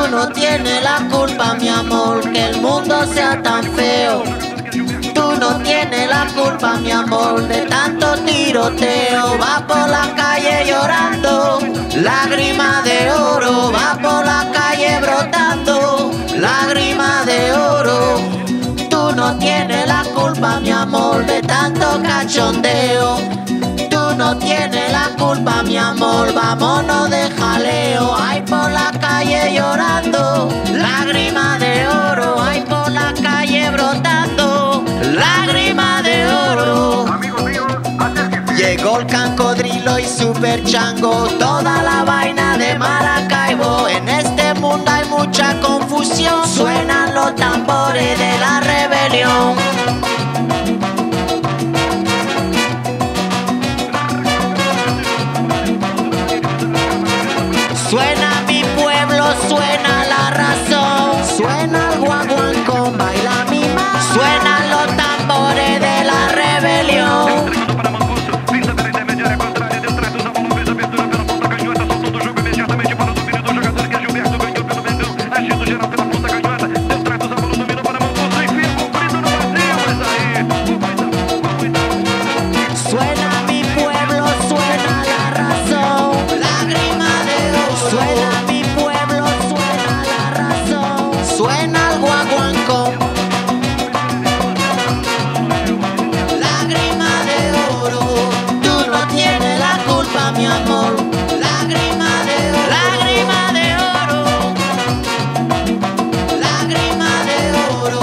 no tienes la culpa, mi amor, que el mundo sea tan feo. Tú no tienes la culpa, mi amor, de tanto tiroteo. Va por la calle llorando, lágrima de oro. Va por la calle brotando, lágrima de oro. Tú no tienes la culpa, mi amor, de tanto cachondeo. Tú no tienes la culpa, mi amor, vámonos de jaleo. Ay, por la calle llorando, lágrima de oro. Ay, por la calle brotando, lágrima de oro. Llegó el Cancodrilo y Super Chango, toda la vaina de Maracaibo. En este mundo hay mucha confusión, suenan los tambores de la rebelión. Suena mi pueblo, suena la razón. Suena el guaguancó, baila mi mamá. Suenan los tambores de la rebelión. Suena mi pueblo, suena la razón. Lágrima de oro. Suena mi pueblo, suena la razón. Suena el guaguancó. Lágrima de oro. Tú no tienes la culpa, mi amor. Lágrima de oro. Lágrima de oro. Lágrima de oro.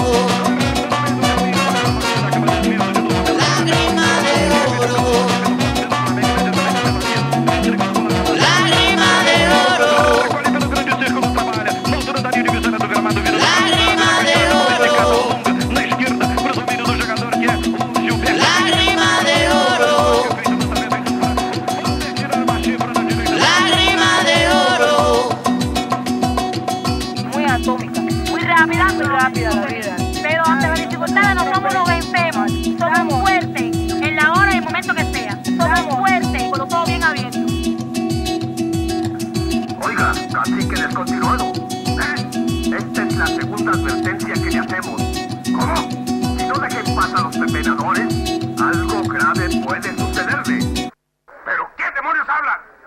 Lágrima de oro. Lágrima de oro. Lágrima de oro. Lágrima de oro. Lágrima de oro. Muy atómica, muy rápida la vida. Pero ante las dificultades no somos los vencemos. Somos fuertes en la hora y el momento que sea. Somos fuertes con los ojos bien abiertos. Oiga, cacique descontinuado. Esta es la segunda advertencia que le hacemos. ¿Cómo? Si no dejen pasar a los pepenadores, algo grave puede